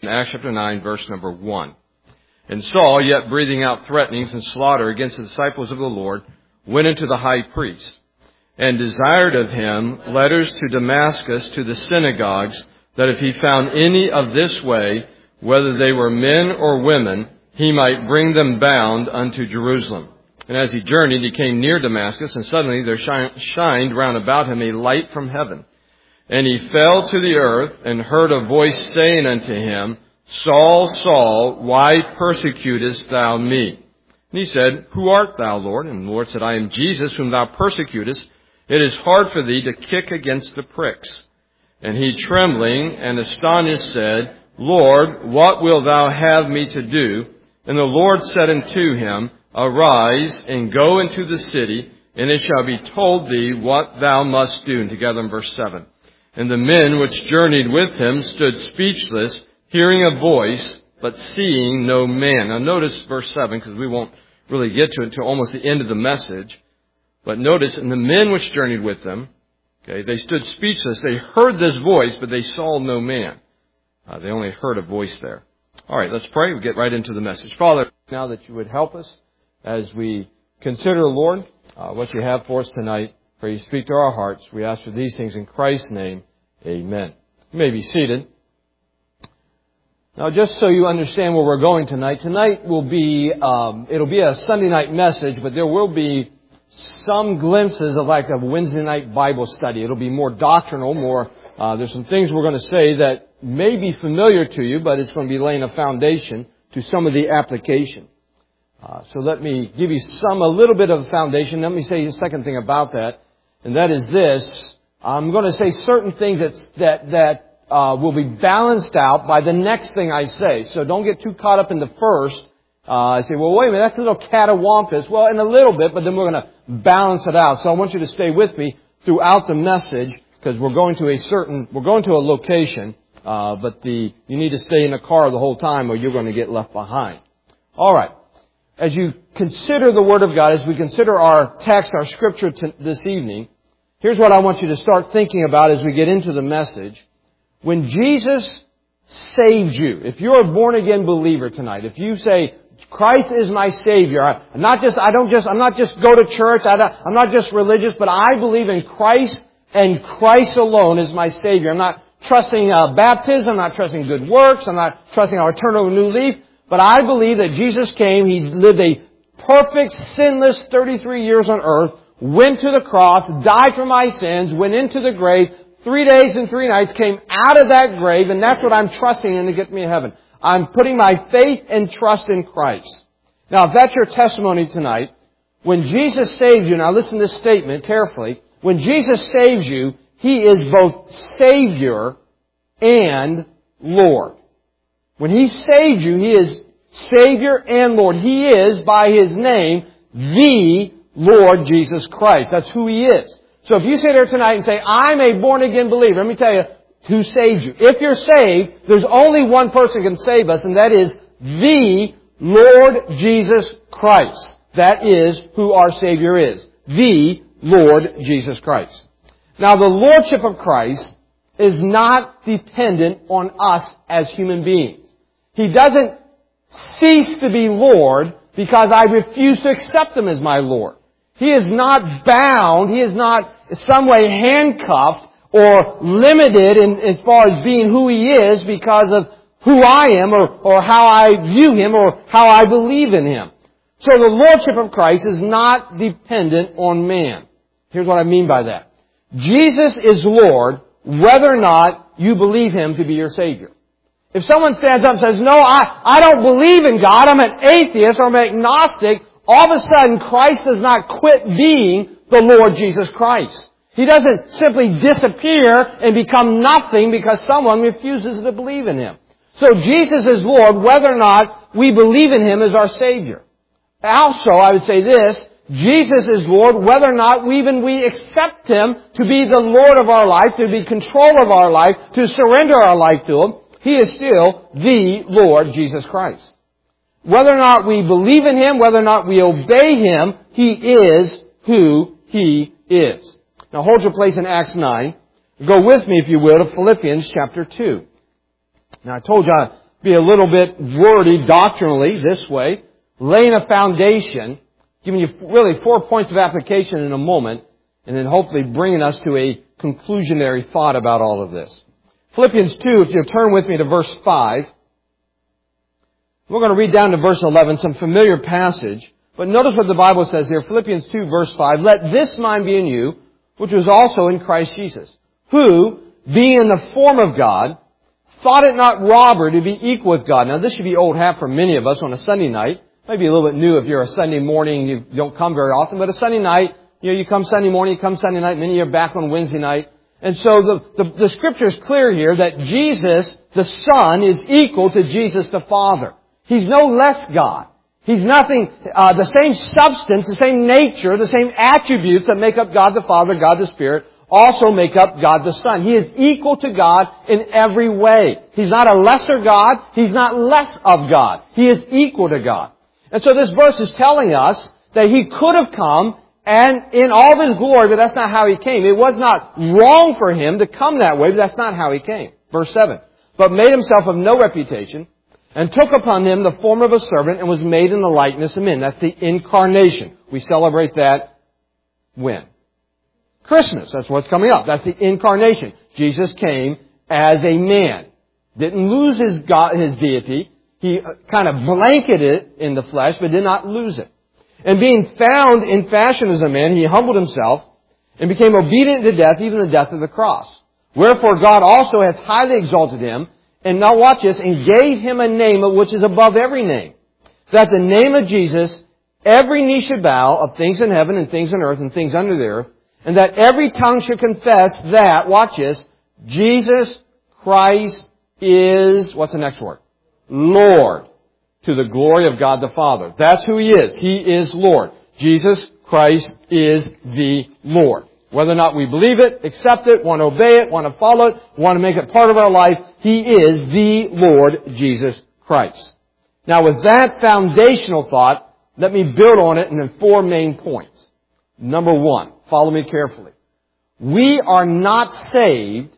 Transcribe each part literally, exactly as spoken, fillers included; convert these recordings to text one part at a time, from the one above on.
In Acts chapter nine, verse number one. And Saul, yet breathing out threatenings and slaughter against the disciples of the Lord, went into the high priest, and desired of him letters to Damascus to the synagogues, that if he found any of this way, whether they were men or women, he might bring them bound unto Jerusalem. And as he journeyed, he came near Damascus, and suddenly there shined round about him a light from heaven. And he fell to the earth, and heard a voice saying unto him, Saul, Saul, why persecutest thou me? And he said, Who art thou, Lord? And the Lord said, I am Jesus, whom thou persecutest. It is hard for thee to kick against the pricks. And he, trembling and astonished, said, Lord, what wilt thou have me to do? And the Lord said unto him, Arise, and go into the city, and it shall be told thee what thou must do. And together in verse seven. And the men which journeyed with him stood speechless, hearing a voice, but seeing no man. Now notice verse seven, because we won't really get to it until almost the end of the message. But notice, and the men which journeyed with them, okay, they stood speechless. They heard this voice, but they saw no man. Uh, they only heard a voice there. All right, let's pray. We'll get right into the message. Father, now that you would help us as we consider, Lord, uh, what you have for us tonight. Pray you speak to our hearts. We ask for these things in Christ's name. Amen. You may be seated. Now, just so you understand where we're going tonight, tonight will be, um, it'll be a Sunday night message, but there will be some glimpses of like a Wednesday night Bible study. It'll be more doctrinal, more, uh, there's some things we're going to say that may be familiar to you, but it's going to be laying a foundation to some of the application. Uh, so let me give you some, a little bit of a foundation. Let me say the second thing about that, and that is this. I'm going to say certain things that, that, that, uh, will be balanced out by the next thing I say. So don't get too caught up in the first. Uh, I say, well, wait a minute, that's a little catawampus. Well, in a little bit, but then we're going to balance it out. So I want you to stay with me throughout the message, because we're going to a certain, we're going to a location, uh, but the, you need to stay in the car the whole time or you're going to get left behind. All right. As you consider the Word of God, as we consider our text, our scripture t- this evening, here's what I want you to start thinking about as we get into the message. When Jesus saved you, if you're a born-again believer tonight, if you say, Christ is my Savior, I'm not just, I don't just, I'm not just go to church, I don't, I'm not just religious, but I believe in Christ and Christ alone is my Savior. I'm not trusting uh, baptism, I'm not trusting good works, I'm not trusting our eternal new leaf. But I believe that Jesus came, He lived a perfect, sinless thirty-three years on earth, went to the cross, died for my sins, went into the grave, three days and three nights, came out of that grave, and that's what I'm trusting in to get me to heaven. I'm putting my faith and trust in Christ. Now, if that's your testimony tonight, when Jesus saves you, now listen to this statement carefully, when Jesus saves you, He is both Savior and Lord. When He saves you, He is Savior and Lord. He is, by His name, the Lord Jesus Christ. That's who He is. So if you sit there tonight and say, I'm a born-again believer, let me tell you who saves you. If you're saved, there's only one person who can save us, and that is the Lord Jesus Christ. That is who our Savior is. The Lord Jesus Christ. Now, the Lordship of Christ is not dependent on us as human beings. He doesn't cease to be Lord because I refuse to accept Him as my Lord. He is not bound. He is not in some way handcuffed or limited in, as far as being who He is because of who I am or, or how I view Him or how I believe in Him. So the Lordship of Christ is not dependent on man. Here's what I mean by that. Jesus is Lord whether or not you believe Him to be your Savior. If someone stands up and says, no, I, I don't believe in God, I'm an atheist or I'm agnostic, all of a sudden Christ does not quit being the Lord Jesus Christ. He doesn't simply disappear and become nothing because someone refuses to believe in Him. So Jesus is Lord whether or not we believe in Him as our Savior. Also, I would say this, Jesus is Lord whether or not we even we accept Him to be the Lord of our life, to be control of our life, to surrender our life to Him. He is still the Lord Jesus Christ. Whether or not we believe in Him, whether or not we obey Him, He is who He is. Now hold your place in Acts nine. Go with me, if you will, to Philippians chapter two. Now I told you be a little bit wordy doctrinally this way, laying a foundation, giving you really four points of application in a moment, and then hopefully bringing us to a conclusionary thought about all of this. Philippians two, if you'll turn with me to verse five. We're going to read down to verse eleven, some familiar passage. But notice what the Bible says here, Philippians two, verse five. Let this mind be in you, which was also in Christ Jesus, who, being in the form of God, thought it not robbery to be equal with God. Now, this should be old hat for many of us on a Sunday night. Maybe a little bit new if you're a Sunday morning, you don't come very often. But a Sunday night, you know, you come Sunday morning, you come Sunday night, many are back on Wednesday night. And so the, the, the Scripture is clear here that Jesus, the Son, is equal to Jesus, the Father. He's no less God. He's nothing, uh, the same substance, the same nature, the same attributes that make up God the Father, God the Spirit, also make up God the Son. He is equal to God in every way. He's not a lesser God. He's not less of God. He is equal to God. And so this verse is telling us that He could have come and in all of His glory, but that's not how He came. It was not wrong for Him to come that way, but that's not how He came. Verse seven. But made Himself of no reputation, and took upon Him the form of a servant, and was made in the likeness of men. That's the incarnation. We celebrate that when? Christmas. That's what's coming up. That's the incarnation. Jesus came as a man. Didn't lose His God, His deity. He kind of blanketed it in the flesh, but did not lose it. And being found in fashion as a man, He humbled Himself and became obedient to death, even the death of the cross. Wherefore God also hath highly exalted Him, and now watch this, and gave Him a name which is above every name. That the name of Jesus, every knee should bow, of things in heaven and things on earth and things under the earth, and that every tongue should confess that, watch this, Jesus Christ is, what's the next word? Lord, to the glory of God the Father. That's who He is. He is Lord. Jesus Christ is the Lord. Whether or not we believe it, accept it, want to obey it, want to follow it, want to make it part of our life, He is the Lord Jesus Christ. Now with that foundational thought, let me build on it in four main points. Number one, follow me carefully. We are not saved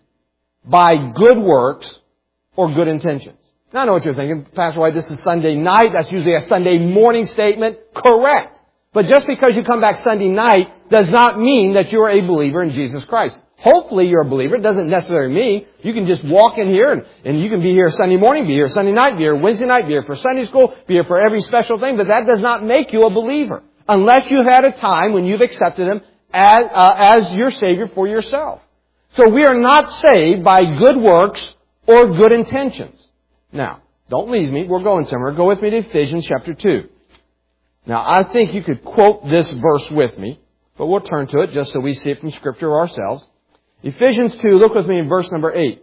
by good works or good intentions. Now I know what you're thinking, Pastor White, this is Sunday night, that's usually a Sunday morning statement. Correct. But just because you come back Sunday night does not mean that you're a believer in Jesus Christ. Hopefully you're a believer. It doesn't necessarily mean you can just walk in here and, and you can be here Sunday morning, be here Sunday night, be here Wednesday night, be here for Sunday school, be here for every special thing. But that does not make you a believer unless you've had a time when you've accepted Him as, uh, as your Savior for yourself. So we are not saved by good works or good intentions. Now, don't leave me. We're going somewhere. Go with me to Ephesians chapter two. Now, I think you could quote this verse with me, but we'll turn to it just so we see it from Scripture ourselves. Ephesians two, look with me in verse number eight.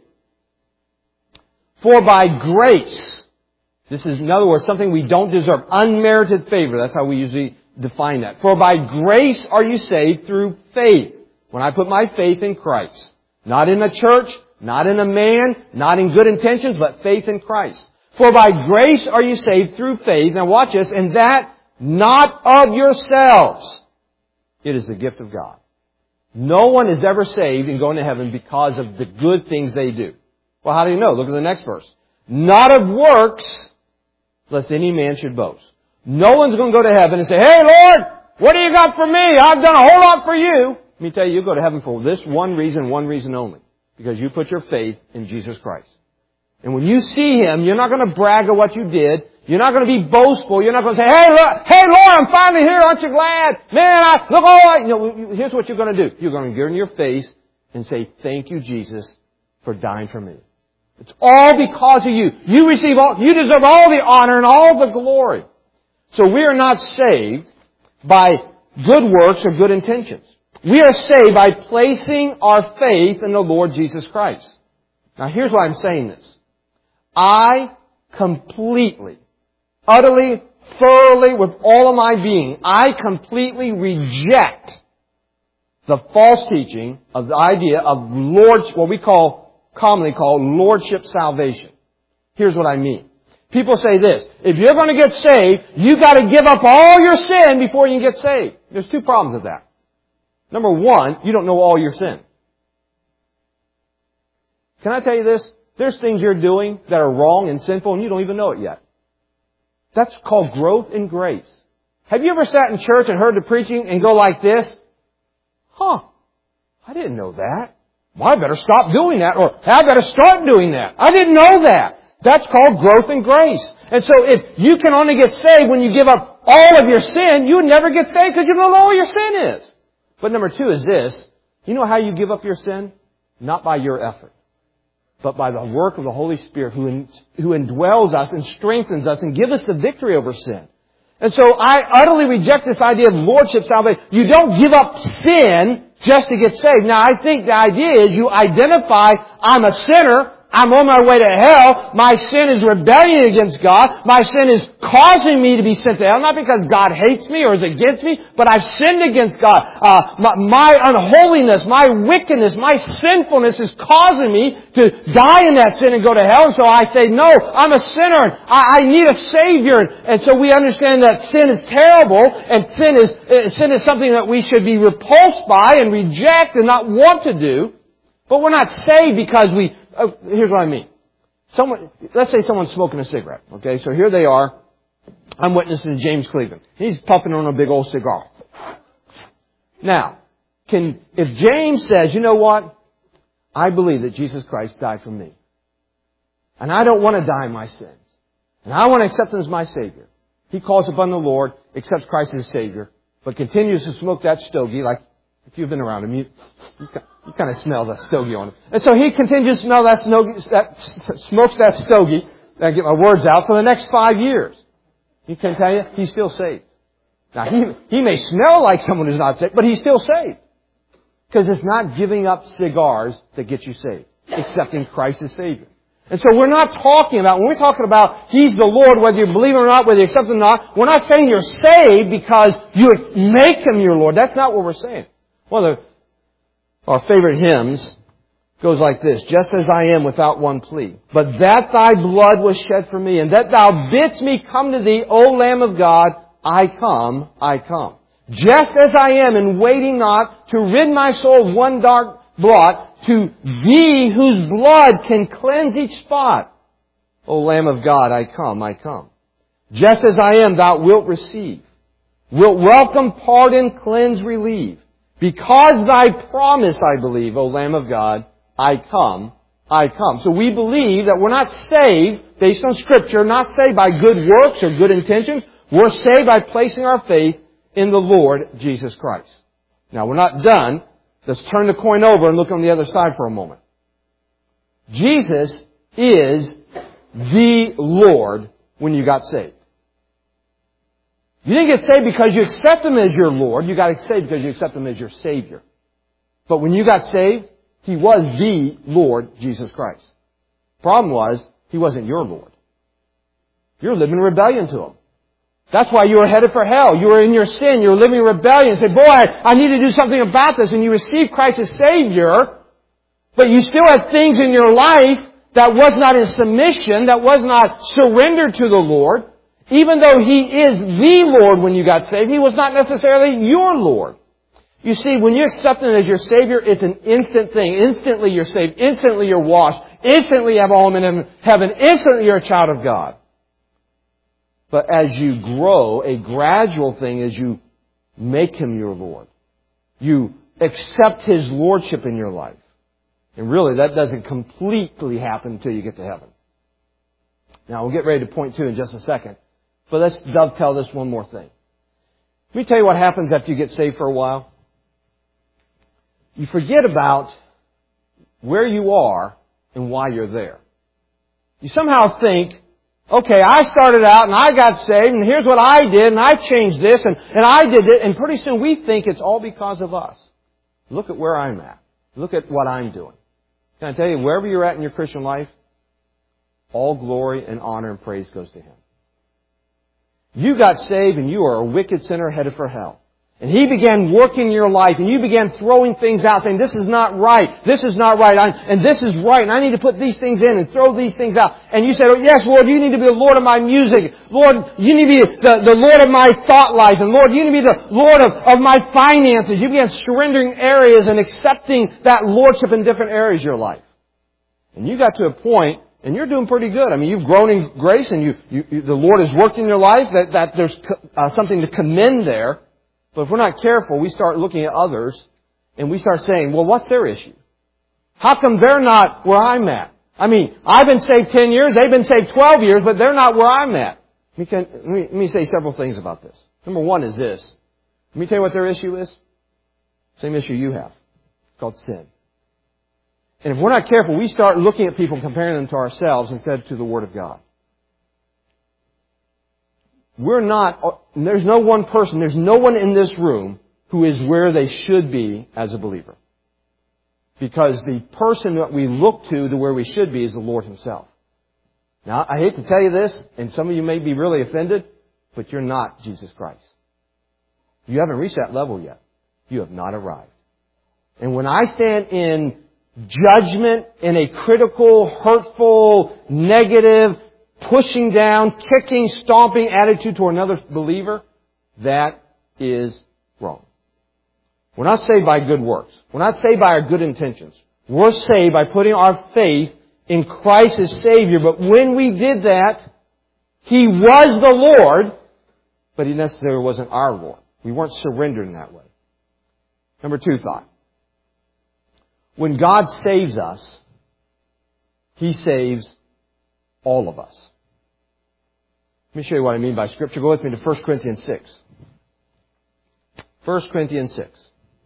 For by grace, this is in other words something we don't deserve, unmerited favor. That's how we usually define that. For by grace are you saved through faith. When I put my faith in Christ. Not in a church, not in a man, not in good intentions, but faith in Christ. For by grace are you saved through faith. Now watch this, and that not of yourselves. It is the gift of God. No one is ever saved and going to heaven because of the good things they do. Well, how do you know? Look at the next verse. Not of works, lest any man should boast. No one's going to go to heaven and say, hey Lord, what do you got for me? I've done a whole lot for you. Let me tell you, you go to heaven for this one reason, one reason only. Because you put your faith in Jesus Christ. And when you see Him, you're not going to brag of what you did. You're not going to be boastful. You're not going to say, hey, look, hey, Lord, I'm finally here. Aren't you glad? Man, I, look, all right. You know, here's what you're going to do. You're going to get in your face and say, thank you, Jesus, for dying for me. It's all because of you. You receive all, you deserve all the honor and all the glory. So we are not saved by good works or good intentions. We are saved by placing our faith in the Lord Jesus Christ. Now here's why I'm saying this. I completely, utterly, thoroughly, with all of my being, I completely reject the false teaching of the idea of Lordship, what we call, commonly call Lordship salvation. Here's what I mean. People say this, if you're going to get saved, you got to give up all your sin before you can get saved. There's two problems with that. Number one, you don't know all your sin. Can I tell you this? There's things you're doing that are wrong and sinful and you don't even know it yet. That's called growth in grace. Have you ever sat in church and heard the preaching and go like this? Huh, I didn't know that. Well, I better stop doing that, or I better start doing that. I didn't know that. That's called growth in grace. And so if you can only get saved when you give up all of your sin, you would never get saved because you don't know what your sin is. But number two is this. You know how you give up your sin? Not by your effort, but by the work of the Holy Spirit who, in, who indwells us and strengthens us and gives us the victory over sin. And so I utterly reject this idea of lordship salvation. You don't give up sin just to get saved. Now I think the idea is you identify, I'm a sinner, I'm on my way to hell. My sin is rebellion against God. My sin is causing me to be sent to hell. Not because God hates me or is against me, but I've sinned against God. Uh, my, my unholiness, my wickedness, my sinfulness is causing me to die in that sin and go to hell. And so I say, no, I'm a sinner. And I, I need a Savior. And, and so we understand that sin is terrible, and sin is uh, sin is something that we should be repulsed by and reject and not want to do. But we're not saved because we... Oh, here's what I mean. Someone, let's say someone's smoking a cigarette. Okay, so here they are. I'm witnessing James Cleveland. He's puffing on a big old cigar. Now, can if James says, you know what? I believe that Jesus Christ died for me. And I don't want to die in my sins. And I want to accept Him as my Savior. He calls upon the Lord, accepts Christ as Savior, but continues to smoke that stogie like, if you've been around him, you, you, you kind of smell that stogie on him. And so he continues to smell that, stogie, that smokes that stogie, I get my words out, for the next five years. He can tell you, he's still saved. Now, he, he may smell like someone who's not saved, but he's still saved. Because it's not giving up cigars that gets you saved. Accepting Christ as Savior. And so we're not talking about, when we're talking about He's the Lord, whether you believe Him or not, whether you accept Him or not, we're not saying you're saved because you make Him your Lord. That's not what we're saying. One of the, our favorite hymns goes like this. Just as I am without one plea, but that Thy blood was shed for me, and that Thou bidst me come to Thee, O Lamb of God, I come, I come. Just as I am, and waiting not to rid my soul of one dark blot, to Thee whose blood can cleanse each spot. O Lamb of God, I come, I come. Just as I am, Thou wilt receive, wilt welcome, pardon, cleanse, relieve. Because Thy promise, I believe, O Lamb of God, I come, I come. So we believe that we're not saved based on Scripture, not saved by good works or good intentions. We're saved by placing our faith in the Lord Jesus Christ. Now, we're not done. Let's turn the coin over and look on the other side for a moment. Jesus is the Lord when you got saved. You didn't get saved because you accept Him as your Lord. You got saved because you accept Him as your Savior. But when you got saved, He was the Lord Jesus Christ. Problem was, He wasn't your Lord. You're living in rebellion to Him. That's why you were headed for hell. You were in your sin. You were living in rebellion. You said, boy, I need to do something about this. And you received Christ as Savior, but you still had things in your life that was not in submission, that was not surrendered to the Lord. Even though He is the Lord when you got saved, He was not necessarily your Lord. You see, when you accept Him as your Savior, it's an instant thing. Instantly you're saved. Instantly you're washed. Instantly you have a home in heaven. Instantly you're a child of God. But as you grow, a gradual thing is you make Him your Lord. You accept His Lordship in your life. And really, that doesn't completely happen until you get to heaven. Now, we'll get ready to point two in just a second. But let's dovetail this one more thing. Let me tell you what happens after you get saved for a while. You forget about where you are and why you're there. You somehow think, okay, I started out and I got saved and here's what I did and I changed this and, and I did it. And pretty soon we think it's all because of us. Look at where I'm at. Look at what I'm doing. Can I tell you, wherever you're at in your Christian life, all glory and honor and praise goes to Him. You got saved and you are a wicked sinner headed for hell. And He began working your life and you began throwing things out saying, this is not right, this is not right, and this is right, and I need to put these things in and throw these things out. And you said, oh yes, Lord, you need to be the Lord of my music. Lord, you need to be the, the Lord of my thought life. And Lord, you need to be the Lord of, of my finances. You began surrendering areas and accepting that Lordship in different areas of your life. And you got to a point, and you're doing pretty good. I mean, you've grown in grace, and you, you, you the Lord has worked in your life, that, that there's uh, something to commend there. But if we're not careful, we start looking at others, and we start saying, well, what's their issue? How come they're not where I'm at? I mean, I've been saved ten years, they've been saved twelve years, but they're not where I'm at. Let me, can, let me, let me say several things about this. Number one is this. Let me tell you what their issue is. Same issue you have. It's called sin. And if we're not careful, we start looking at people and comparing them to ourselves instead to the Word of God. We're not, there's no one person, there's no one in this room who is where they should be as a believer. Because the person that we look to, to where we should be, is the Lord Himself. Now, I hate to tell you this, and some of you may be really offended, but you're not Jesus Christ. You haven't reached that level yet. You have not arrived. And when I stand in judgment, in a critical, hurtful, negative, pushing down, kicking, stomping attitude toward another believer, that is wrong. We're not saved by good works. We're not saved by our good intentions. We're saved by putting our faith in Christ as Savior. But when we did that, He was the Lord, but He necessarily wasn't our Lord. We weren't surrendered in that way. Number two thought. When God saves us, He saves all of us. Let me show you what I mean by Scripture. Go with me to First Corinthians six. First Corinthians six.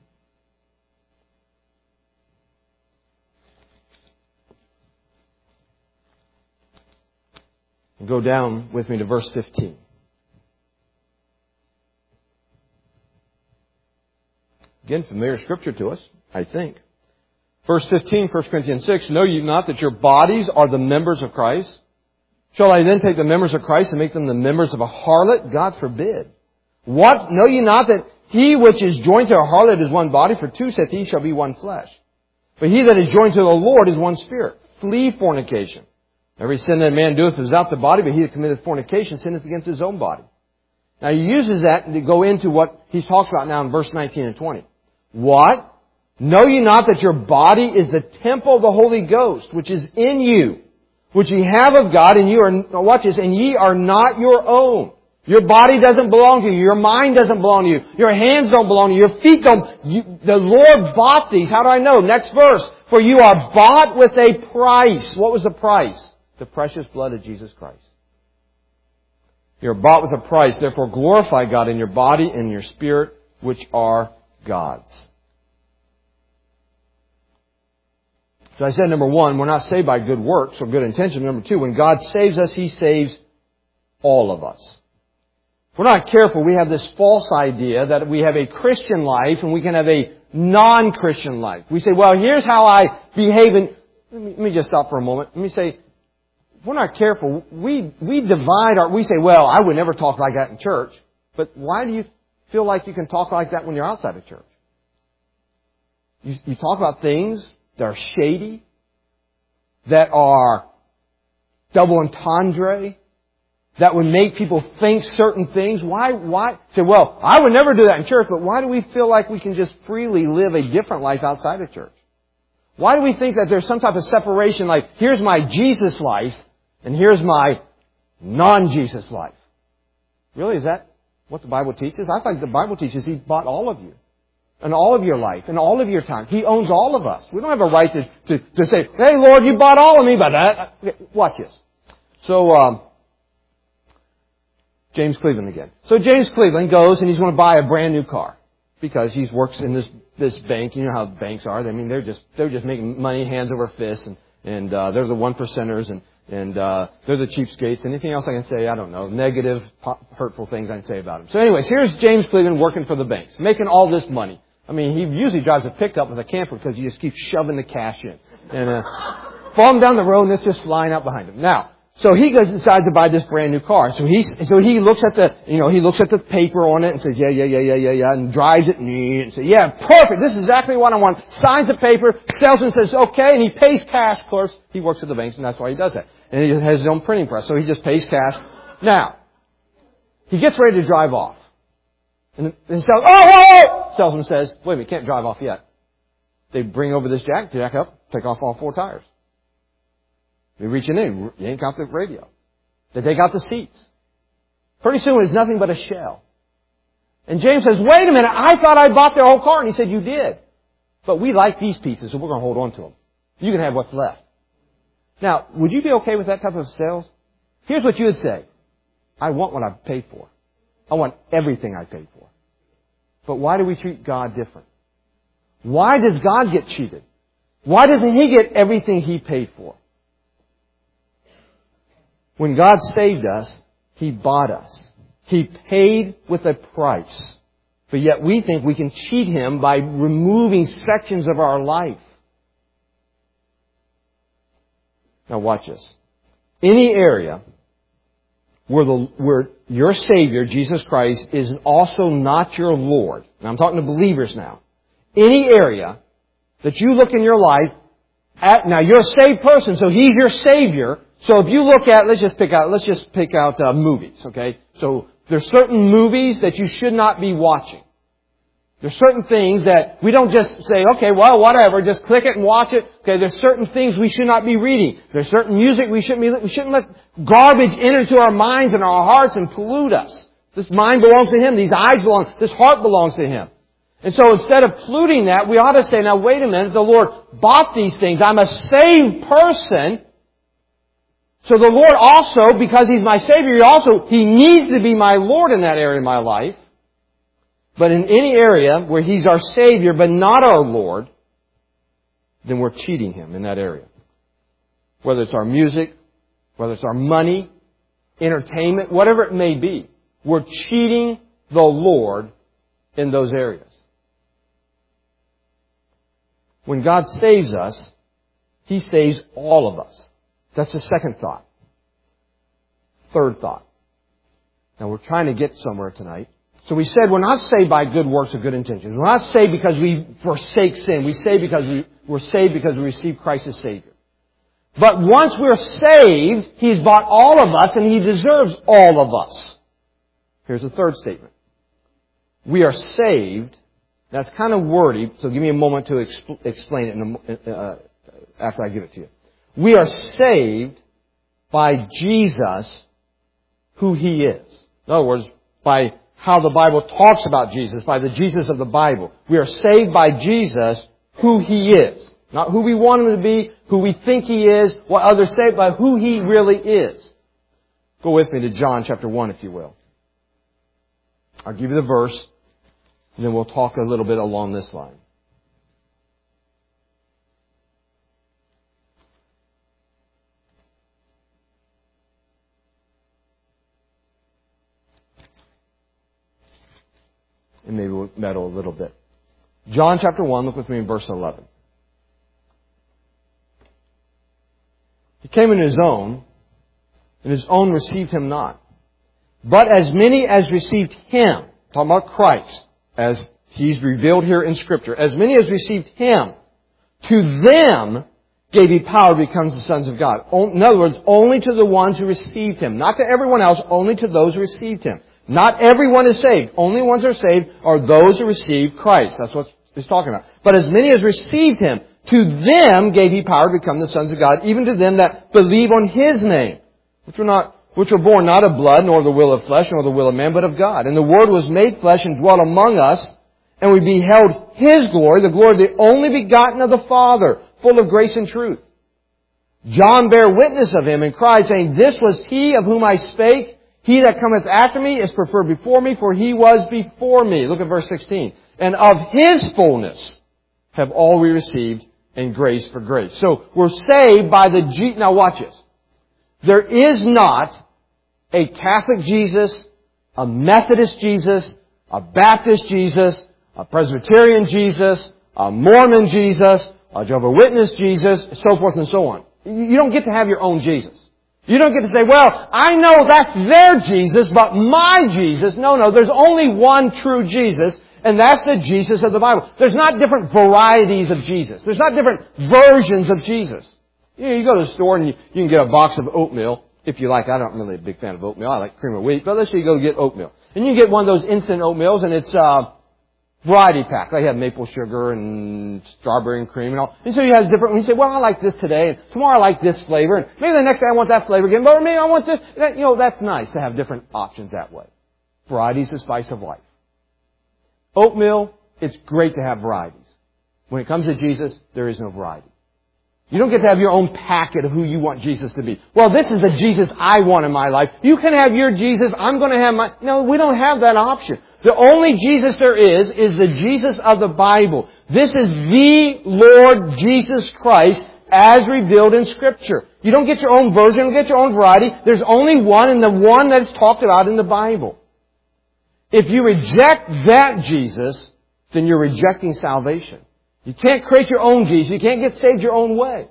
And go down with me to verse fifteen. Again, familiar Scripture to us, I think. Verse fifteen, First Corinthians six, know ye not that your bodies are the members of Christ? Shall I then take the members of Christ and make them the members of a harlot? God forbid. What? Know ye not that he which is joined to a harlot is one body? For two, saith he, shall be one flesh. But he that is joined to the Lord is one spirit. Flee fornication. Every sin that a man doeth is without the body, but he that committeth fornication sinneth against his own body. Now he uses that to go into what he talks about now in verse nineteen and twenty. What? Know ye not that your body is the temple of the Holy Ghost, which is in you, which ye have of God, and you are, watch this, and ye are not your own. Your body doesn't belong to you. Your mind doesn't belong to you. Your hands don't belong to you. Your feet don't. You, the Lord bought these. How do I know? Next verse. For you are bought with a price. What was the price? The precious blood of Jesus Christ. You are bought with a price. Therefore glorify God in your body and your spirit, which are God's. So I said, number one, we're not saved by good works or good intention. Number two, when God saves us, He saves all of us. If we're not careful, we have this false idea that we have a Christian life and we can have a non-Christian life. We say, well, here's how I behave. And let me, let me just stop for a moment. Let me say, if we're not careful, we, we divide our, we say, well, I would never talk like that in church. But why do you feel like you can talk like that when you're outside of church? You, you talk about things that are shady, that are double entendre, that would make people think certain things. Why, why? Say, well, I would never do that in church, but why do we feel like we can just freely live a different life outside of church? Why do we think that there's some type of separation, like, here's my Jesus life, and here's my non-Jesus life? Really, is that what the Bible teaches? I think the Bible teaches He bought all of you. And all of your life, and all of your time. He owns all of us. We don't have a right to, to, to say, hey, Lord, you bought all of me, but that. Okay, watch this. So, um, James Cleveland again. So James Cleveland goes and he's going to buy a brand new car because he works in this, this bank. You know how banks are. I mean, they're just, they're just making money hands over fists, and, and, uh, they're the one percenters, and, and, uh, they're the cheapskates. Anything else I can say? I don't know. Negative, hurtful things I can say about them. So anyways, here's James Cleveland working for the banks, making all this money. I mean, he usually drives a pickup with a camper because he just keeps shoving the cash in. And uh, falling down the road, and it's just flying out behind him. Now, so he goes decides to buy this brand new car. So he so he looks at the you know he looks at the paper on it and says yeah yeah yeah yeah yeah yeah and drives it and says yeah perfect, this is exactly what I want. Signs the paper, salesman says okay, and he pays cash. Of course, he works at the banks, and that's why he does that. And he has his own printing press, so he just pays cash. Now, he gets ready to drive off. And the salesman, oh, oh, oh! Salesman says, wait a minute, you can't drive off yet. They bring over this jack, jack up, take off all four tires. They reach in, and yank out the radio. They take out the seats. Pretty soon it's nothing but a shell. And James says, wait a minute, I thought I bought their whole car. And he said, you did. But we like these pieces, so we're going to hold on to them. You can have what's left. Now, would you be okay with that type of sales? Here's what you would say. I want what I've paid for. I want everything I paid for. But why do we treat God different? Why does God get cheated? Why doesn't He get everything He paid for? When God saved us, He bought us. He paid with a price. But yet we think we can cheat Him by removing sections of our life. Now watch this. Any area where, the, where your Savior, Jesus Christ, is also not your Lord. And I'm talking to believers now. Any area that you look in your life at, now you're a saved person, so He's your Savior. So if you look at, let's just pick out, let's just pick out uh, movies, okay? So there's certain movies that you should not be watching. There's certain things that we don't just say, okay, well, whatever, just click it and watch it. Okay, there's certain things we should not be reading. There's certain music we shouldn't be, we shouldn't let garbage enter into our minds and our hearts and pollute us. This mind belongs to Him. These eyes belong, this heart belongs to Him. And so instead of polluting that, we ought to say, now wait a minute, the Lord bought these things. I'm a saved person. So the Lord also, because He's my Savior, He also, He needs to be my Lord in that area of my life. But in any area where He's our Savior but not our Lord, then we're cheating Him in that area. Whether it's our music, whether it's our money, entertainment, whatever it may be, we're cheating the Lord in those areas. When God saves us, He saves all of us. That's the second thought. Third thought. Now we're trying to get somewhere tonight. So we said we're not saved by good works or good intentions. We're not saved because we forsake sin. We saved because we, we're saved because we receive Christ as Savior. But once we're saved, He's bought all of us and He deserves all of us. Here's the third statement. We are saved. That's kind of wordy, so give me a moment to exp- explain it in a, uh, after I give it to you. We are saved by Jesus, who He is. In other words, by how the Bible talks about Jesus, by the Jesus of the Bible. We are saved by Jesus, who He is. Not who we want Him to be, who we think He is, what others say, but who He really is. Go with me to John chapter one, if you will. I'll give you the verse, and then we'll talk a little bit along this line. And maybe we'll meddle a little bit. John chapter one, look with me in verse eleven. He came in His own, and His own received Him not. But as many as received Him, talking about Christ, as He's revealed here in Scripture, as many as received Him, to them gave He power to become the sons of God. In other words, only to the ones who received Him. Not to everyone else, only to those who received Him. Not everyone is saved. Only ones who are saved are those who receive Christ. That's what He's talking about. But as many as received Him, to them gave He power to become the sons of God, even to them that believe on His name, which were not, which were born not of blood, nor the will of flesh, nor the will of man, but of God. And the Word was made flesh and dwelt among us, and we beheld His glory, the glory of the only begotten of the Father, full of grace and truth. John bare witness of Him and cried, saying, This was He of whom I spake. He that cometh after me is preferred before me, for He was before me. Look at verse sixteen. And of His fullness have all we received, and grace for grace. So we're saved by the... G- now watch this. There is not a Catholic Jesus, a Methodist Jesus, a Baptist Jesus, a Presbyterian Jesus, a Mormon Jesus, a Jehovah's Witness Jesus, so forth and so on. You don't get to have your own Jesus. You don't get to say, well, I know that's their Jesus, but my Jesus... No, no, there's only one true Jesus, and that's the Jesus of the Bible. There's not different varieties of Jesus. There's not different versions of Jesus. You know, you go to the store and you, you can get a box of oatmeal, if you like. I'm not really a big fan of oatmeal. I like cream of wheat, but let's say you go get oatmeal. And you get one of those instant oatmeals, and it's uh variety pack. They have maple sugar and strawberry and cream and all. And so you have different, when you say, well, I like this today, and tomorrow I like this flavor, and maybe the next day I want that flavor again, but maybe I want this. That, you know, that's nice to have different options that way. Variety is the spice of life. Oatmeal, it's great to have varieties. When it comes to Jesus, there is no variety. You don't get to have your own packet of who you want Jesus to be. Well, this is the Jesus I want in my life. You can have your Jesus, I'm going to have my... No, we don't have that option. The only Jesus there is, is the Jesus of the Bible. This is the Lord Jesus Christ as revealed in Scripture. You don't get your own version, you don't get your own variety. There's only one, and the one that is talked about in the Bible. If you reject that Jesus, then you're rejecting salvation. You can't create your own Jesus. You can't get saved your own way.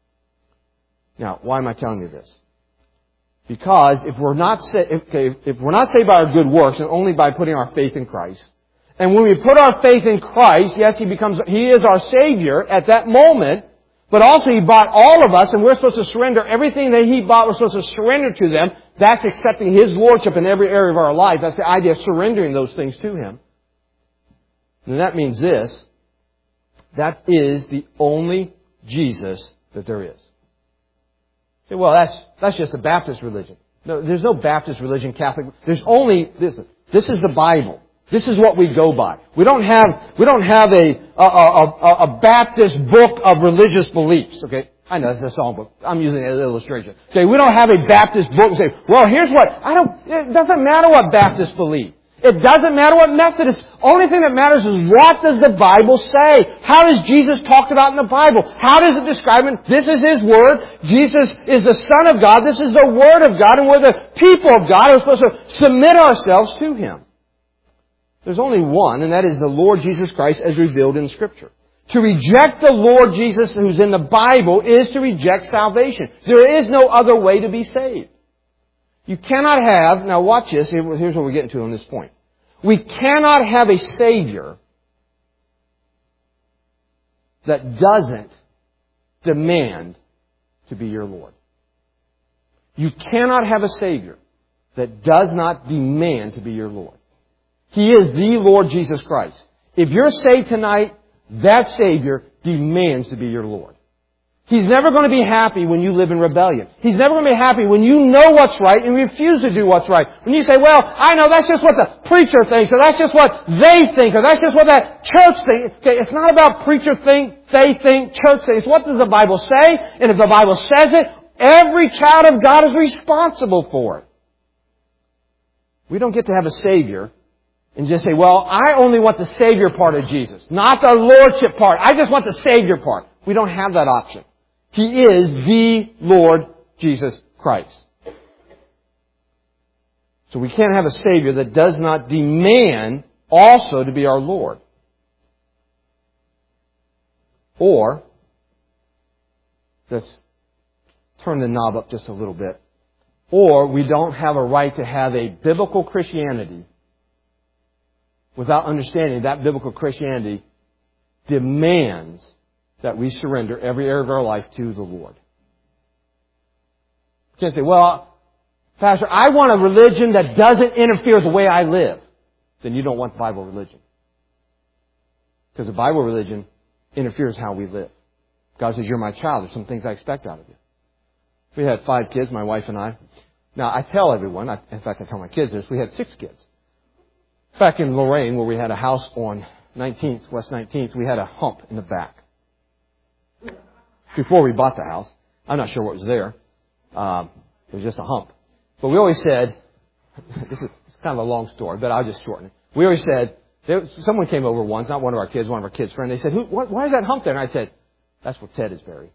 Now, why am I telling you this? Because if we're not sa- if, okay, if we're not saved by our good works and only by putting our faith in Christ, and when we put our faith in Christ, yes, He becomes He is our Savior at that moment, but also He bought all of us, and we're supposed to surrender everything that He bought. We're supposed to surrender to them. That's accepting His lordship in every area of our life. That's the idea of surrendering those things to Him. And that means this. That is the only Jesus that there is. Say, well, that's that's just a Baptist religion. No, there's no Baptist religion, Catholic. There's only this. This is the Bible. This is what we go by. We don't have we don't have a a, a, a Baptist book of religious beliefs. Okay, I know it's a song book. I'm using it as an illustration. Okay, we don't have a Baptist book and say, well, here's what I don't. It doesn't matter what Baptists believe. It doesn't matter what Methodists. Only thing that matters is what does the Bible say? How is Jesus talked about in the Bible? How does it describe Him? This is His Word. Jesus is the Son of God. This is the Word of God. And we're the people of God. We're supposed to submit ourselves to Him. There's only one, and that is the Lord Jesus Christ as revealed in Scripture. To reject the Lord Jesus who's in the Bible is to reject salvation. There is no other way to be saved. You cannot have, now watch this, here's what we're getting to on this point. We cannot have a Savior that doesn't demand to be your Lord. You cannot have a Savior that does not demand to be your Lord. He is the Lord Jesus Christ. If you're saved tonight, that Savior demands to be your Lord. He's never going to be happy when you live in rebellion. He's never going to be happy when you know what's right and refuse to do what's right. When you say, well, I know that's just what the preacher thinks, or that's just what they think, or that's just what that church thinks. Okay, it's not about preacher think, they think, church thinks. What does the Bible say? And if the Bible says it, every child of God is responsible for it. We don't get to have a Savior and just say, well, I only want the Savior part of Jesus, not the Lordship part. I just want the Savior part. We don't have that option. He is the Lord Jesus Christ. So we can't have a Savior that does not demand also to be our Lord. Or, let's turn the knob up just a little bit. Or we don't have a right to have a biblical Christianity without understanding that biblical Christianity demands that we surrender every area of our life to the Lord. You can't say, well, Pastor, I want a religion that doesn't interfere with the way I live. Then you don't want Bible religion. Because the Bible religion interferes how we live. God says, you're my child. There's some things I expect out of you. We had five kids, my wife and I. Now, I tell everyone, I, in fact, I tell my kids this, we had six kids. Back in Lorraine, where we had a house on nineteenth, West nineteenth, we had a hump in the back. Before we bought the house. I'm not sure what was there. Um, it was just a hump. But we always said, this is kind of a long story, but I'll just shorten it. We always said, there, someone came over once, not one of our kids, one of our kids' friends. They said, Who, what, why is that hump there? And I said, that's where Ted is buried.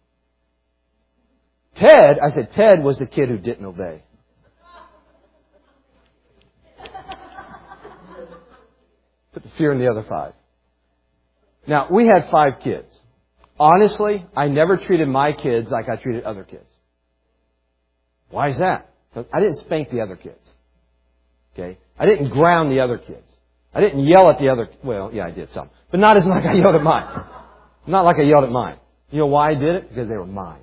Ted, I said, Ted was the kid who didn't obey. Put the fear in the other five. Now, we had five kids. Honestly, I never treated my kids like I treated other kids. Why is that? I didn't spank the other kids. Okay? I didn't ground the other kids. I didn't yell at the other... Well, yeah, I did some. But not as like I yelled at mine. Not like I yelled at mine. You know why I did it? Because they were mine.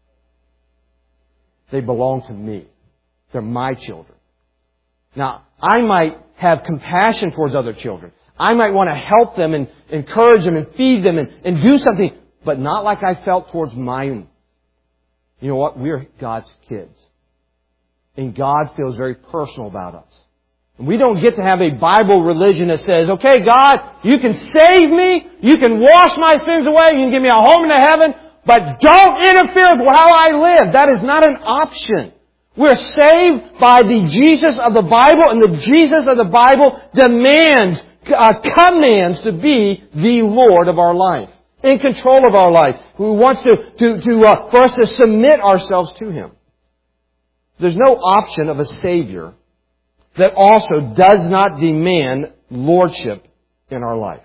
They belong to me. They're my children. Now, I might have compassion towards other children. I might want to help them and encourage them and feed them and, and do something, but not like I felt towards mine. You know what? We're God's kids. And God feels very personal about us. And we don't get to have a Bible religion that says, okay, God, you can save me, you can wash my sins away, you can give me a home in heaven, but don't interfere with how I live. That is not an option. We're saved by the Jesus of the Bible, and the Jesus of the Bible demands, uh, commands to be the Lord of our life, in control of our life, who wants to, to, to uh, for us to submit ourselves to Him. There's no option of a Savior that also does not demand lordship in our life.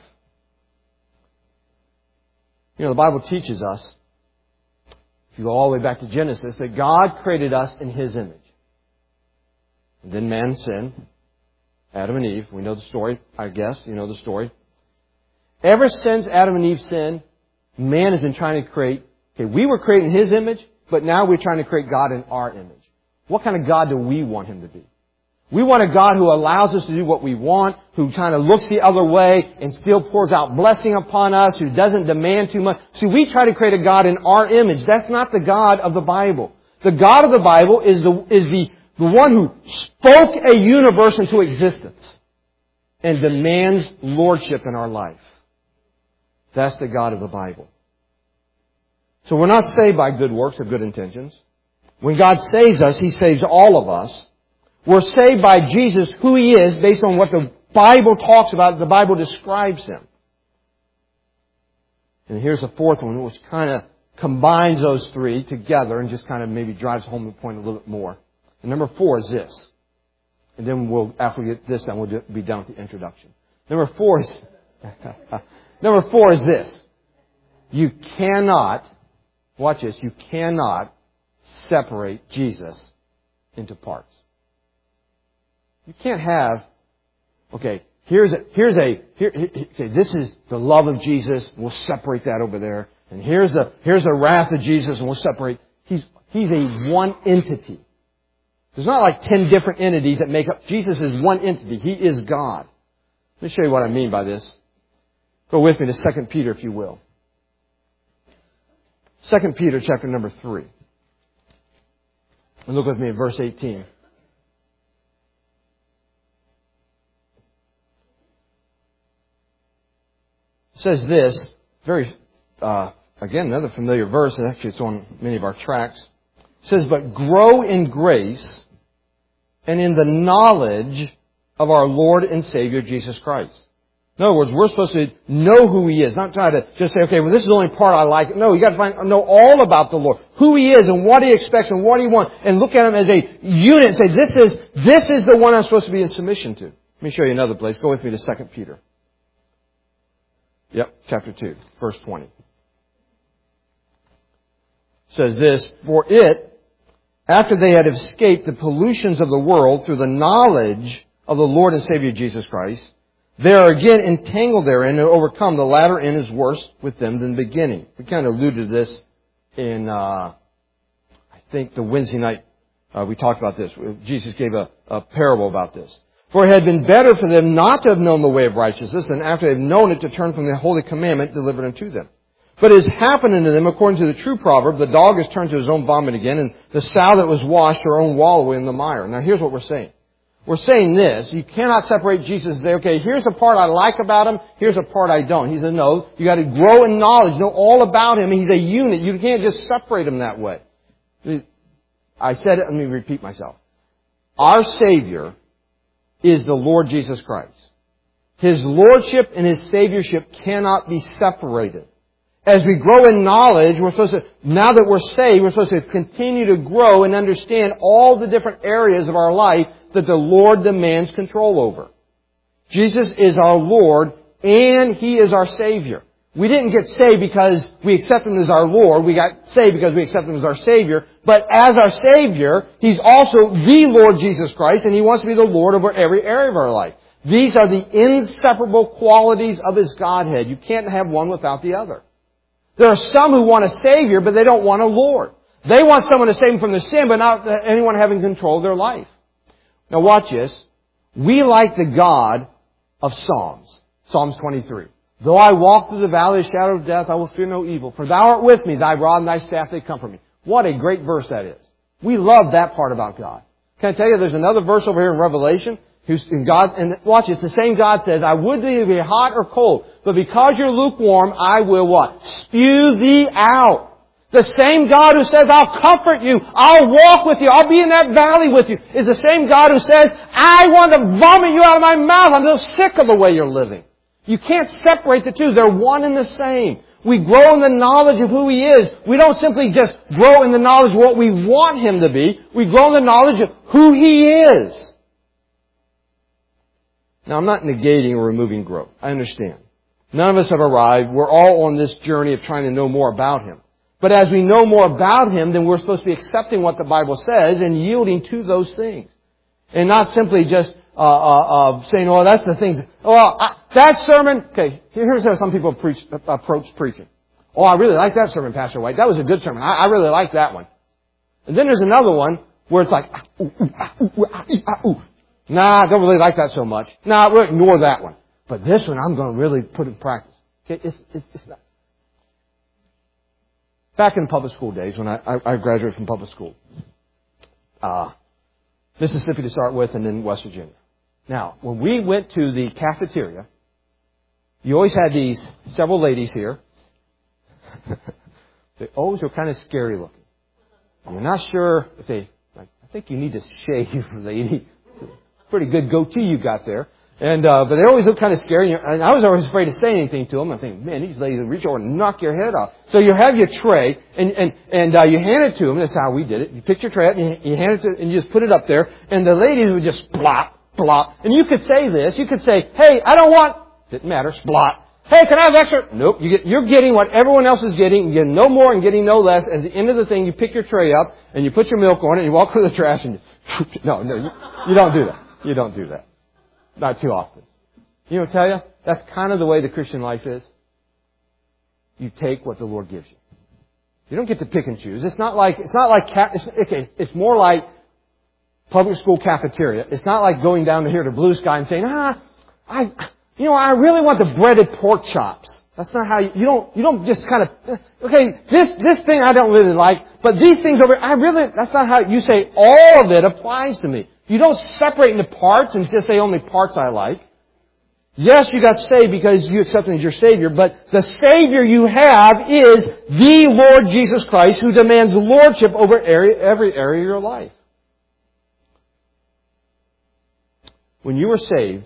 You know, the Bible teaches us, if you go all the way back to Genesis, that God created us in His image. And then man sinned. Adam and Eve. We know the story, I guess. You know the story. Ever since Adam and Eve sinned, man has been trying to create, okay, we were created in His image, but now we're trying to create God in our image. What kind of God do we want Him to be? We want a God who allows us to do what we want, who kind of looks the other way and still pours out blessing upon us, who doesn't demand too much. See, we try to create a God in our image. That's not the God of the Bible. The God of the Bible is the, is the, the one who spoke a universe into existence and demands lordship in our life. That's the God of the Bible. So we're not saved by good works or good intentions. When God saves us, He saves all of us. We're saved by Jesus, who He is, based on what the Bible talks about, the Bible describes Him. And here's a fourth one, which kind of combines those three together and just kind of maybe drives home the point a little bit more. And number four is this. And then we'll, after we get this done, we'll be done with the introduction. Number four is, number four is this. You cannot, watch this, you cannot separate Jesus into parts. You can't have, okay, here's a, here's a, here, okay, this is the love of Jesus, we'll separate that over there. And here's the, here's the wrath of Jesus, and we'll separate. He's, he's a one entity. There's not like ten different entities that make up, Jesus is one entity. He is God. Let me show you what I mean by this. Go with me to Second Peter, if you will. Second Peter, chapter number three. And look with me at verse eighteen. It says this, very, uh, again, another familiar verse, and actually it's on many of our tracts. It says, but grow in grace and in the knowledge of our Lord and Savior, Jesus Christ. In other words, we're supposed to know who He is, not try to just say, okay, well, this is the only part I like. No, you got to find, know all about the Lord, who He is and what He expects and what He wants, and look at Him as a unit and say, this is, this is the one I'm supposed to be in submission to. Let me show you another place. Go with me to Second Peter. Yep, chapter two, verse twenty. It says this, for it, after they had escaped the pollutions of the world through the knowledge of the Lord and Savior Jesus Christ, they are again entangled therein and overcome. The latter end is worse with them than the beginning. We kind of alluded to this in, uh, I think the Wednesday night, uh, we talked about this. Jesus gave a, a parable about this. For it had been better for them not to have known the way of righteousness than after they have known it to turn from the holy commandment delivered unto them. But it has happened unto them according to the true proverb, the dog has turned to his own vomit again, and the sow that was washed her own wallow in the mire. Now here's what we're saying. We're saying this, you cannot separate Jesus and say, okay, here's the part I like about Him, here's the part I don't. He said, no, you got to grow in knowledge, know all about Him. He's a unit. You can't just separate Him that way. I said it, let me repeat myself. Our Savior is the Lord Jesus Christ. His Lordship and His Saviorship cannot be separated. As we grow in knowledge, we're supposed to, now that we're saved, we're supposed to continue to grow and understand all the different areas of our life that the Lord demands control over. Jesus is our Lord and He is our Savior. We didn't get saved because we accept Him as our Lord. We got saved because we accept Him as our Savior. But as our Savior, He's also the Lord Jesus Christ, and He wants to be the Lord over every area of our life. These are the inseparable qualities of His Godhead. You can't have one without the other. There are some who want a Savior, but they don't want a Lord. They want someone to save them from their sin, but not anyone having control of their life. Now watch this. We like the God of Psalms. Psalms twenty-three. Though I walk through the valley of the shadow of death, I will fear no evil. For thou art with me, thy rod and thy staff, they comfort me. What a great verse that is. We love that part about God. Can I tell you, there's another verse over here in Revelation. Who's in God, and watch, it's the same God says, I would thee be hot or cold, but because you're lukewarm, I will what? Spew thee out. The same God who says, I'll comfort you, I'll walk with you, I'll be in that valley with you, is the same God who says, I want to vomit you out of my mouth. I'm so sick of the way you're living. You can't separate the two. They're one and the same. We grow in the knowledge of who He is. We don't simply just grow in the knowledge of what we want Him to be. We grow in the knowledge of who He is. Now, I'm not negating or removing growth. I understand. None of us have arrived. We're all on this journey of trying to know more about Him. But as we know more about Him, then we're supposed to be accepting what the Bible says and yielding to those things. And not simply just uh, uh, uh, saying, oh, that's the things. Oh, I, that sermon. Okay, here's how some people preach, approach preaching. Oh, I really like that sermon, Pastor White. That was a good sermon. I, I really like that one. And then there's another one where it's like, ah, ooh, ah, ooh, ah, ah, ooh. Nah, I don't really like that so much. Nah, we'll ignore that one. But this one I'm going to really put in practice. Okay, it's, it's, it's not. Back in public school days, when I, I, I graduated from public school, uh, Mississippi to start with, and then West Virginia. Now, when we went to the cafeteria, you always had these several ladies here. They always were kind of scary looking. You're not sure if they, like, I think you need to shave, lady. Pretty good goatee you got there. And, uh, but they always look kind of scary. And I was always afraid to say anything to them. I think, man, these ladies will reach over and knock your head off. So you have your tray and, and, and, uh, you hand it to them. That's how we did it. You pick your tray up and you, you hand it to, and you just put it up there. And the ladies would just splop, splop. And you could say this. You could say, hey, I don't want, didn't matter, splot. Hey, can I have extra? Nope. You get, you're getting what everyone else is getting. You get no more and getting no less. At the end of the thing, you pick your tray up and you put your milk on it and you walk through the trash and you, no, no, you, you don't do that. You don't do that. Not too often. You know what I tell you? That's kind of the way the Christian life is. You take what the Lord gives you. You don't get to pick and choose. It's not like, it's not like, it's, okay, it's more like public school cafeteria. It's not like going down to here to Blue Sky and saying, ah, I, you know, I really want the breaded pork chops. That's not how you, you don't, you don't just kind of, okay, this, this thing I don't really like, but these things over, I really, that's not how you say all of it applies to me. You don't separate into parts and just say only parts I like. Yes, you got saved because you accept Him as your Savior, but the Savior you have is the Lord Jesus Christ who demands lordship over every area of your life. When you were saved,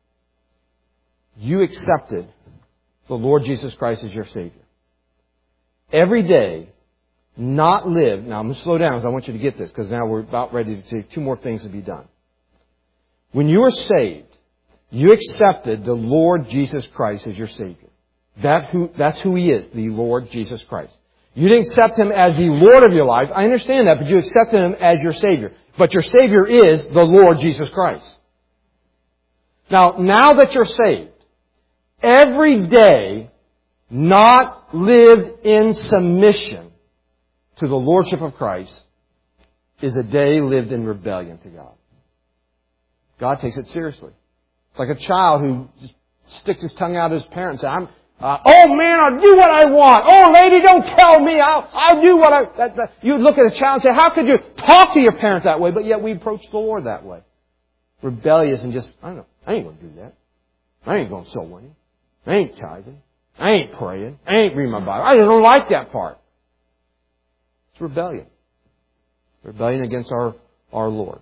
you accepted the Lord Jesus Christ as your Savior. Every day, not live. Now, I'm going to slow down because I want you to get this because now we're about ready to see two more things to be done. When you were saved, you accepted the Lord Jesus Christ as your Savior. That who, that's who He is, the Lord Jesus Christ. You didn't accept Him as the Lord of your life. I understand that, but you accepted Him as your Savior. But your Savior is the Lord Jesus Christ. Now, now that you're saved, every day not lived in submission to the Lordship of Christ is a day lived in rebellion to God. God takes it seriously. It's like a child who just sticks his tongue out at his parents and says, I'm, uh, oh man, I'll do what I want. Oh lady, don't tell me. I'll, I'll do what I... That, that. You look at a child and say, how could you talk to your parent that way? But yet we approach the Lord that way. Rebellious and just, I don't know, I ain't going to do that. I ain't going to sow money. I ain't tithing. I ain't praying. I ain't reading my Bible. I just don't like that part. It's rebellion. Rebellion against our, our Lord.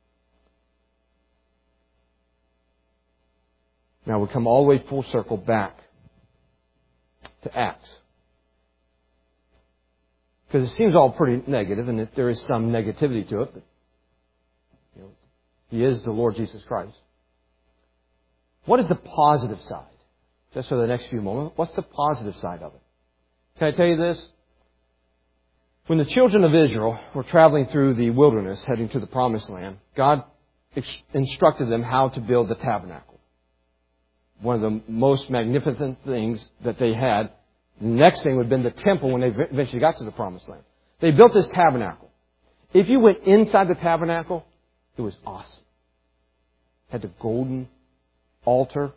Now we come all the way full circle back to Acts. Because it seems all pretty negative, and there is some negativity to it, but you know, He is the Lord Jesus Christ. What is the positive side? Just for the next few moments, what's the positive side of it? Can I tell you this? When the children of Israel were traveling through the wilderness, heading to the Promised Land, God instructed them how to build the tabernacle. One of the most magnificent things that they had. The next thing would have been the temple when they eventually got to the Promised Land. They built this tabernacle. If you went inside the tabernacle, it was awesome. It had the golden altar,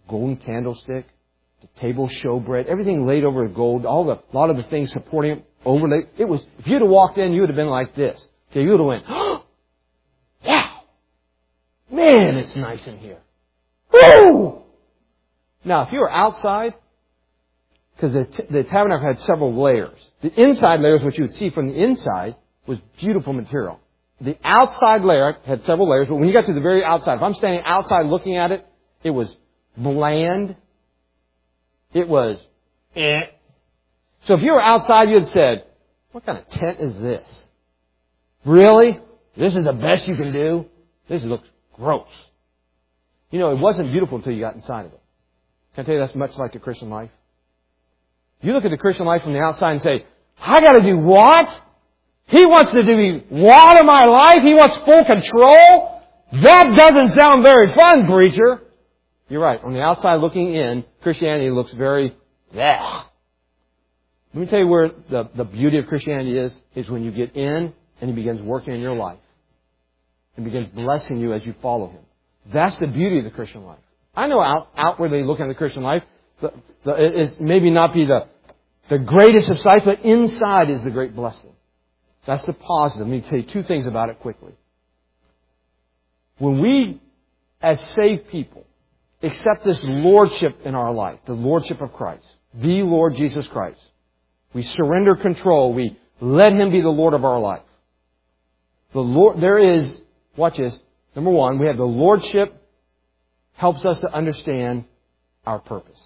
golden candlestick, the table showbread, everything laid over with gold, all the, a lot of the things supporting it, overlaid. It was, if you'd have walked in, you would have been like this. Okay, you would have went, oh, wow, man, it's nice in here. Woo! Now, if you were outside, because the, t- the tabernacle had several layers. The inside layers, what you would see from the inside, was beautiful material. The outside layer had several layers, but when you got to the very outside, if I'm standing outside looking at it, it was bland. It was eh. So if you were outside, you had said, what kind of tent is this? Really? This is the best you can do? This looks gross. You know, it wasn't beautiful until you got inside of it. Can I tell you that's much like the Christian life? You look at the Christian life from the outside and say, I got to do what? He wants to do what in my life? He wants full control? That doesn't sound very fun, preacher. You're right. On the outside looking in, Christianity looks very, yeah. Let me tell you where the, the beauty of Christianity is, is when you get in and He begins working in your life. And begins blessing you as you follow Him. That's the beauty of the Christian life. I know out, outwardly looking at the Christian life, the, the, it's maybe not be the, the greatest of sights, but inside is the great blessing. That's the positive. Let me tell you two things about it quickly. When we, as saved people, accept this lordship in our life, the lordship of Christ, the Lord Jesus Christ, we surrender control. We let Him be the Lord of our life. The Lord, there is, watch this, number one, we have the lordship helps us to understand our purpose.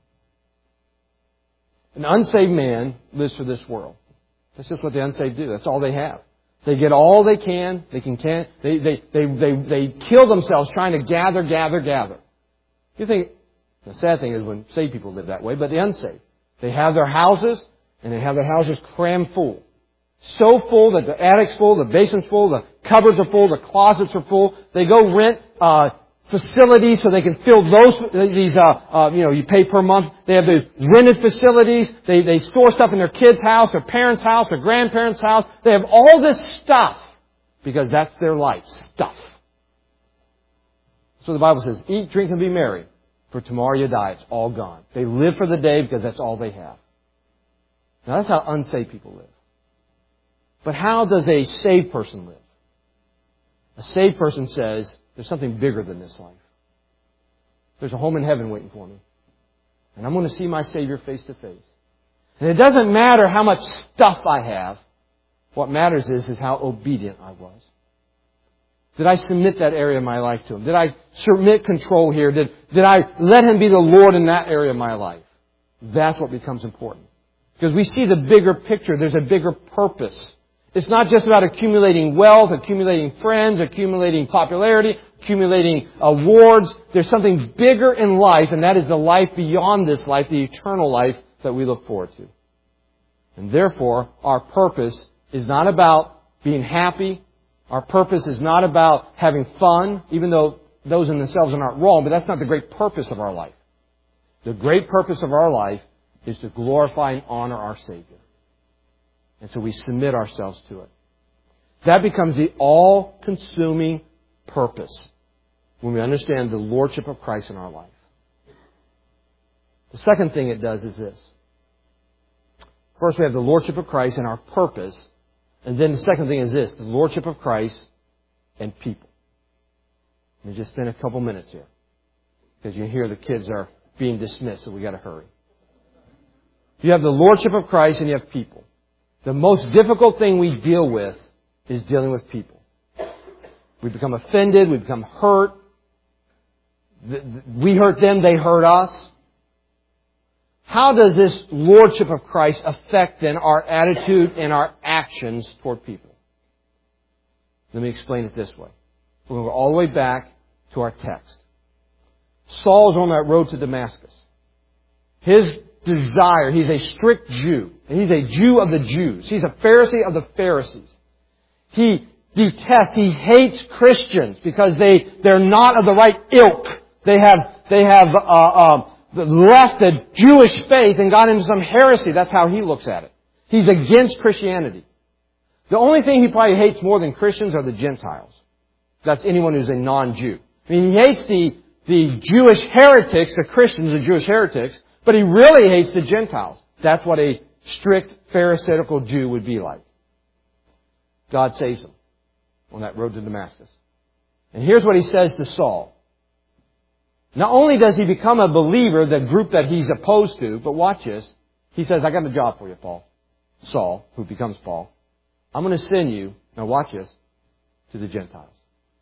An unsaved man lives for this world. That's just what the unsaved do. That's all they have. They get all they can. They can, can they, they, they, they, they kill themselves trying to gather, gather, gather. You think, the sad thing is when saved people live that way, but the unsaved, they have their houses, and they have their houses crammed full. So full that the attic's full, the basement's full, the cupboards are full, the closets are full. They go rent uh facilities so they can fill those, these, uh, uh, you know, you pay per month. They have these rented facilities. They, they store stuff in their kids' house, their parents' house, their grandparents' house. They have all this stuff because that's their life. Stuff. So the Bible says, eat, drink, and be merry, for tomorrow you die. It's all gone. They live for the day because that's all they have. Now that's how unsaved people live. But how does a saved person live? A saved person says, there's something bigger than this life. There's a home in heaven waiting for me. And I'm going to see my Savior face to face. And it doesn't matter how much stuff I have. What matters is, is how obedient I was. Did I submit that area of my life to Him? Did I submit control here? Did, did I let Him be the Lord in that area of my life? That's what becomes important. Because we see the bigger picture. There's a bigger purpose. It's not just about accumulating wealth, accumulating friends, accumulating popularity, accumulating awards. There's something bigger in life, and that is the life beyond this life, the eternal life that we look forward to. And therefore, our purpose is not about being happy. Our purpose is not about having fun, even though those in themselves are not wrong, but that's not the great purpose of our life. The great purpose of our life is to glorify and honor our Savior. And so we submit ourselves to it. That becomes the all-consuming purpose when we understand the lordship of Christ in our life. The second thing it does is this. First, we have the lordship of Christ and our purpose. And then the second thing is this, the lordship of Christ and people. Let me just spend a couple minutes here. Because you hear the kids are being dismissed, so we got to hurry. You have the lordship of Christ and you have people. The most difficult thing we deal with is dealing with people. We become offended. We become hurt. We hurt them. They hurt us. How does this lordship of Christ affect then our attitude and our actions toward people? Let me explain it this way. We're going to go all the way back to our text. Saul's on that road to Damascus. His desire, he's a strict Jew. And he's a Jew of the Jews. He's a Pharisee of the Pharisees. He detests, he hates Christians because they, they're not of the right ilk. They have, they have, uh, uh, left the Jewish faith and got into some heresy. That's how he looks at it. He's against Christianity. The only thing he probably hates more than Christians are the Gentiles. That's anyone who's a non-Jew. I mean, he hates the the Jewish heretics, the Christians, the Jewish heretics, but he really hates the Gentiles. That's what a strict Pharisaical Jew would be like. God saves him on that road to Damascus. And here's what he says to Saul. Not only does he become a believer, the group that he's opposed to, but watch this. He says, I got a job for you, Paul. Saul, who becomes Paul. I'm going to send you, now watch this, to the Gentiles.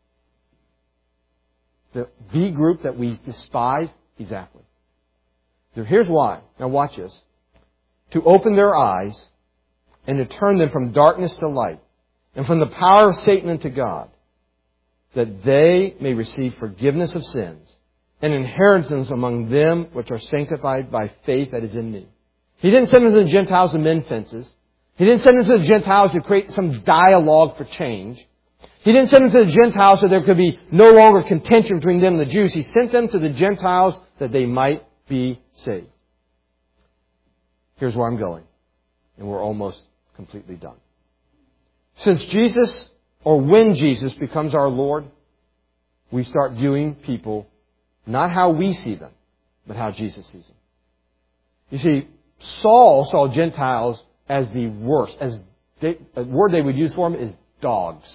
The, the group that we despise, exactly. Here's why. Now watch this. To open their eyes and to turn them from darkness to light and from the power of Satan into God, that they may receive forgiveness of sins and inheritance among them which are sanctified by faith that is in me. He didn't send them to the Gentiles to mend fences. He didn't send them to the Gentiles to create some dialogue for change. He didn't send them to the Gentiles so there could be no longer contention between them and the Jews. He sent them to the Gentiles that they might be saved. Here's where I'm going. And we're almost completely done. Since Jesus, or when Jesus becomes our Lord, we start viewing people not how we see them, but how Jesus sees them. You see, Saul saw Gentiles as the worst. As they, a word they would use for them is dogs.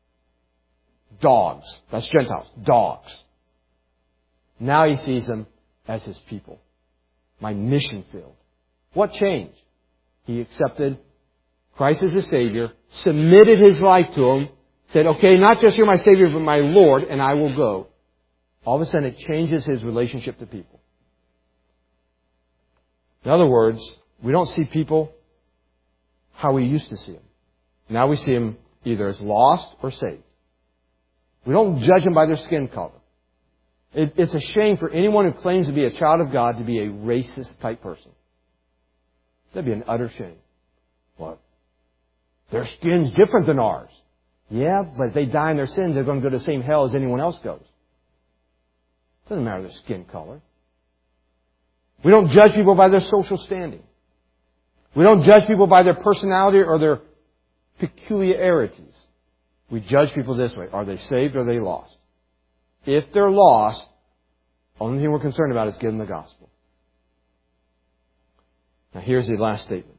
Dogs. That's Gentiles. Dogs. Now he sees them as his people. My mission field. What changed? He accepted Christ as his Savior, submitted his life to him, said, okay, not just you're my Savior, but my Lord, and I will go. All of a sudden it changes his relationship to people. In other words, we don't see people how we used to see them. Now we see them either as lost or saved. We don't judge them by their skin color. It, it's a shame for anyone who claims to be a child of God to be a racist type person. That'd be an utter shame. What? Their skin's different than ours. Yeah, but if they die in their sins, they're going to go to the same hell as anyone else goes. Doesn't matter their skin color. We don't judge people by their social standing. We don't judge people by their personality or their peculiarities. We judge people this way. Are they saved or are they lost? If they're lost, the only thing we're concerned about is giving them the gospel. Now here's the last statement.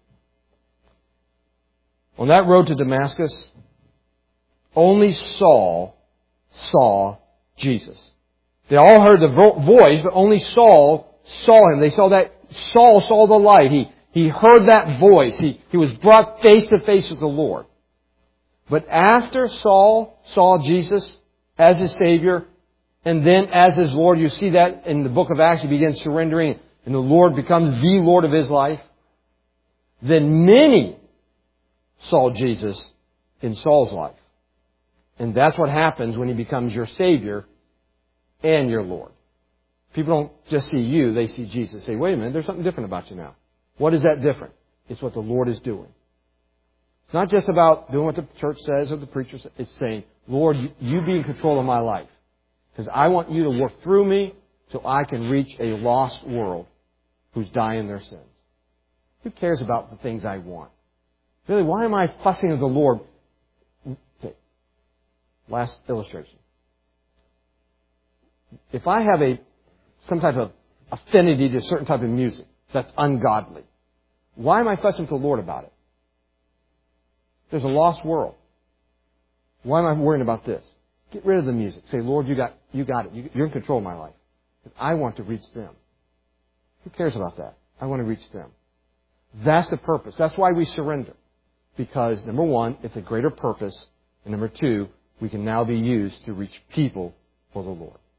On that road to Damascus, only Saul saw Jesus. They all heard the vo- voice, but only Saul saw him. They saw that Saul saw the light. He, he heard that voice. He, he was brought face to face with the Lord. But after Saul saw Jesus as his Savior and then as his Lord, you see that in the book of Acts, he begins surrendering and the Lord becomes the Lord of his life. Then many saw Jesus in Saul's life. And that's what happens when he becomes your Savior and your Lord. People don't just see you, they see Jesus. Say, wait a minute, there's something different about you now. What is that different? It's what the Lord is doing. It's not just about doing what the church says or the preacher says. It's saying, Lord, you be in control of my life. Because I want you to work through me so I can reach a lost world who's dying in their sins. Who cares about the things I want? Really, why am I fussing with the Lord? Okay. Last illustration. If I have a some type of affinity to a certain type of music that's ungodly, why am I fussing with the Lord about it? There's a lost world. Why am I worrying about this? Get rid of the music. Say, Lord, you got you got it. You, you're in control of my life. I want to reach them. Who cares about that? I want to reach them. That's the purpose. That's why we surrender. Because, number one, it's a greater purpose. And number two, we can now be used to reach people for the Lord.